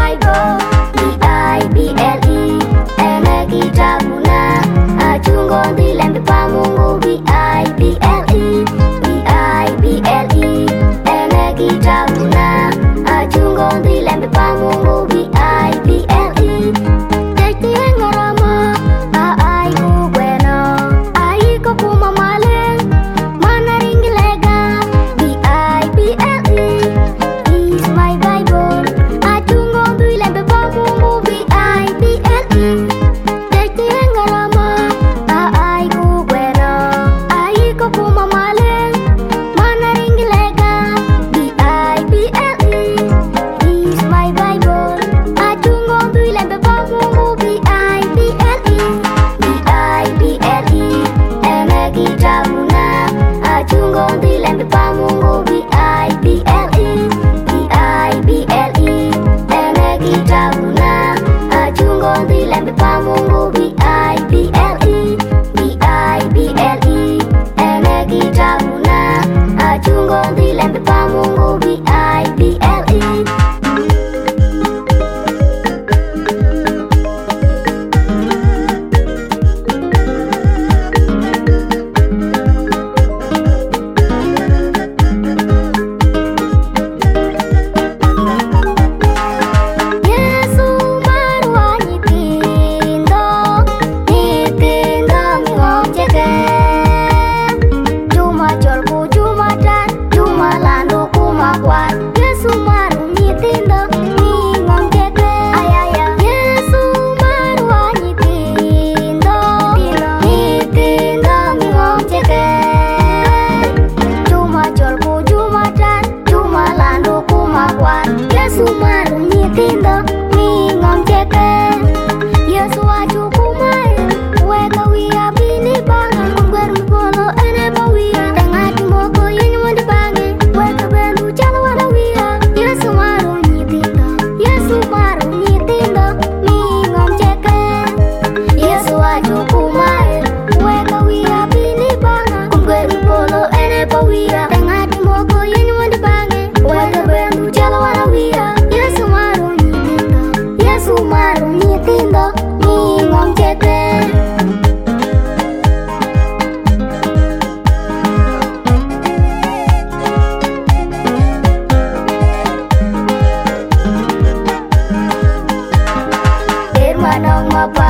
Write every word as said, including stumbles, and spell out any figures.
Bible, B I B L E, ene kitabu na achungo ndilembe pa Mungu. B I B L E, B I B L E, ene kitabu na achungo ndilembe pa Mungu. B I B L E, tekti engarama a ai ku bueno, ai ko kuma male mana ringlega. B I B L E is my Bible, achungo ndilembe pa Mungu. B I B L E, tekti engarama a ai ku bueno, ai ko kuma male mana ringlega. B I B L E is my Bible, achungo ndilembe pa Mungu. B I B L E, B I B L E, ene kitabu na achungo ndilembe pa Mungu. B I B L E, B I B L E, ene kitabu na achungo ndilembe pa Mungu. B I B L E, B I B L E, ene kitabu na achungo ndilembe pa Mungu. B I B L E. Hermano,